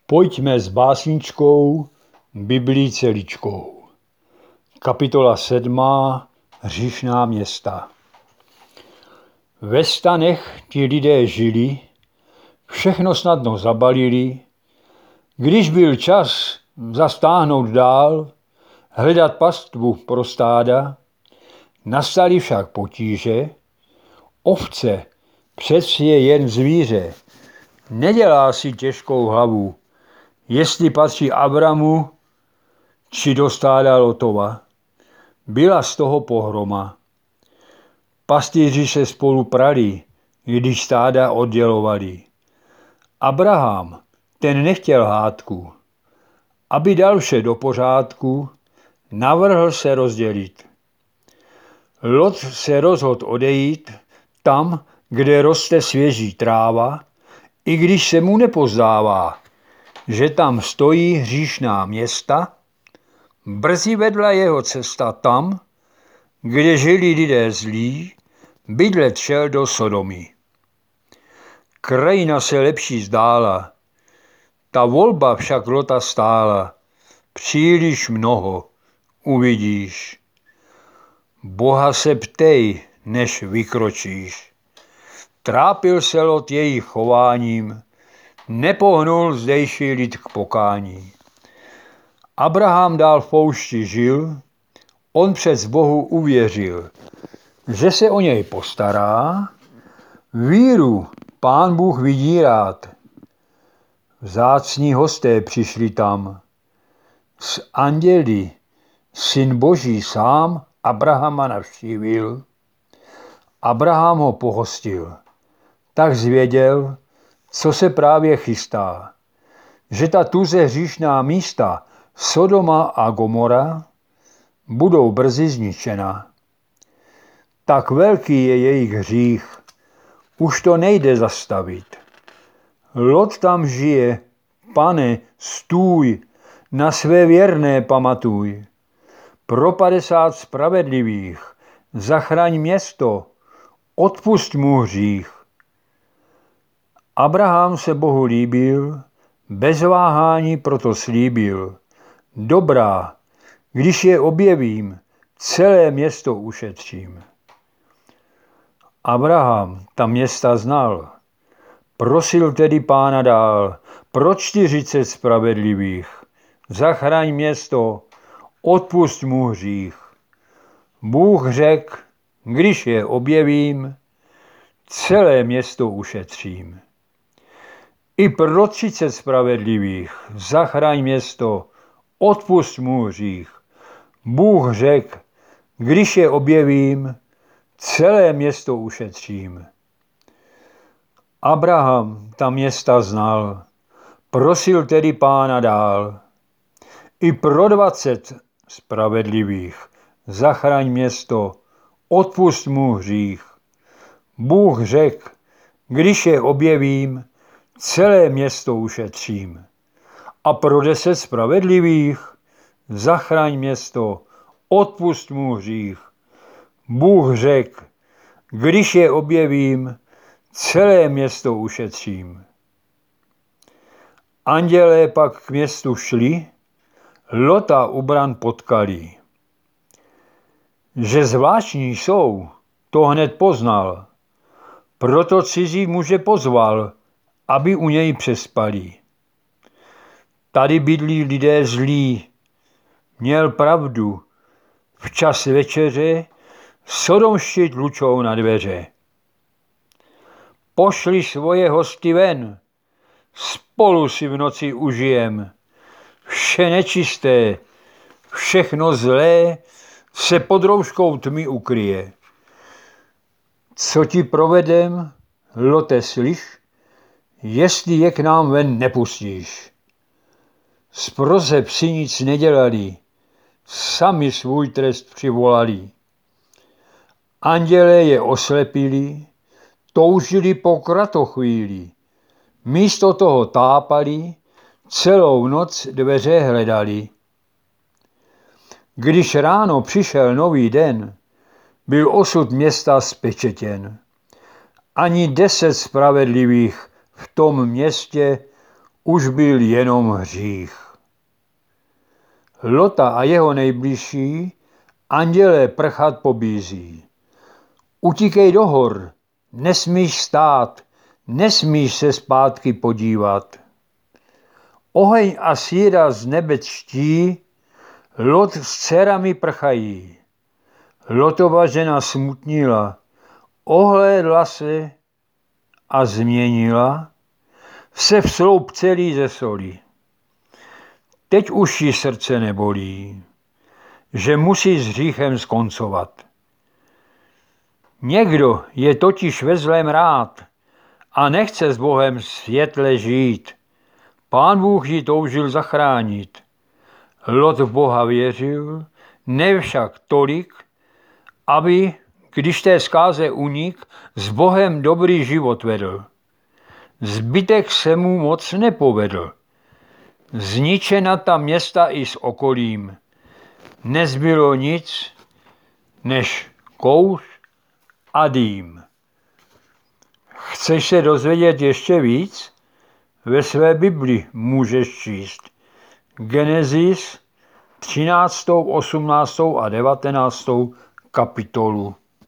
Pojďme s básničkou Biblii celičkou. Kapitola 7. Hříšná města. Ve stanech ti lidé žili, všechno snadno zabalili. Když byl čas zastáhnout dál, hledat pastvu pro stáda, nastaly však potíže. Ovce přeci je jen zvíře, nedělá si těžkou hlavu, jestli patří Abramu či do stáda Lotova. Byla z toho pohroma. Pastýři se spolu prali, když stáda oddělovali. Abraham, ten nechtěl hádku. Aby dal vše do pořádku, navrhl se rozdělit. Lot se rozhodl odejít tam, kde roste svěží tráva, i když se mu nepozdává, že tam stojí hříšná města. Brzy vedla jeho cesta tam, kde žili lidé zlí, bydlet šel do Sodomy. Krajina se lepší zdála, ta volba však Lota stála. Příliš mnoho uvidíš. Boha se ptej, než vykročíš. Trápil se Lot jejich chováním, nepohnul zdejší lid k pokání. Abraham dál v poušti žil, on přes Bohu uvěřil, že se o něj postará, víru Pán Bůh vidí rád. Vzácní hosté přišli tam, s anděli Syn Boží sám Abrahama navštívil. Abraham ho pohostil, tak zvěděl, co se právě chystá, že ta tuze hříšná místa Sodoma a Gomora budou brzy zničena. Tak velký je jejich hřích, už to nejde zastavit. Lot tam žije, Pane, stůj, na své věrné pamatuj. Pro 50 spravedlivých zachraň město, odpusť mu hřích. Abraham se Bohu líbil, bez váhání proto slíbil. Dobrá, když je objevím, celé město ušetřím. Abraham ta města znal, prosil tedy Pána dál, pro 40 spravedlivých, zachraň město, odpusť mu hřích. Bůh řekl, když je objevím, celé město ušetřím. I pro 30 spravedlivých, zachraň město, odpusť mu hřích. Bůh řekl, když je objevím, celé město ušetřím. Abraham ta města znal, prosil tedy Pána dál. I pro 20 spravedlivých, zachraň město, odpusť mu hřích. Bůh řekl, když je objevím, celé město ušetřím. A pro 10 spravedlivých, zachraň město, odpusť mu hřích. Bůh řekl, když je objevím, celé město ušetřím. Andělé pak k městu šli, Lota u bran potkali. Že zvláštní jsou, to hned poznal, proto cizí muže pozval, aby u něj přespali. Tady bydlí lidé zlí, měl pravdu, včas večeře sodomští tlučou na dveře. Pošli svoje hosty ven, spolu si v noci užijem. Vše nečisté, všechno zlé se pod rouškou tmy ukryje. Co ti provedem, Lote, slyš, jestli je k nám ven nepustíš. Z proseb si nic nedělali, sami svůj trest přivolali. Andělé je oslepili, toužili po kratochvíli. Místo toho tápali, celou noc dveře hledali. Když ráno přišel nový den, byl osud města spečetěn. Ani 10 spravedlivých v tom městě už byl jenom hřích. Lota a jeho nejbližší andělé prchat pobízí. Utíkej do hor, nesmíš stát, nesmíš se zpátky podívat. Oheň a síra z nebe čtí, Lot s dcerami prchají. Lotova žena smutnila, ohlédla se a změnila se v sloup celý ze soli. Teď už jí srdce nebolí, že musí s hříchem skoncovat. Někdo je totiž ve zlém rád a nechce s Bohem světle žít. Pán Bůh ji toužil zachránit. Lot v Boha věřil, ne však tolik, aby, když té zkáze unik, s Bohem dobrý život vedl. Zbytek se mu moc nepovedl. Zničena ta města i s okolím. Nezbylo nic, než kouř a dým. Chceš se dozvědět ještě víc? Ve své Bibli můžeš číst Genesis 13., 18. a 19. kapitolu.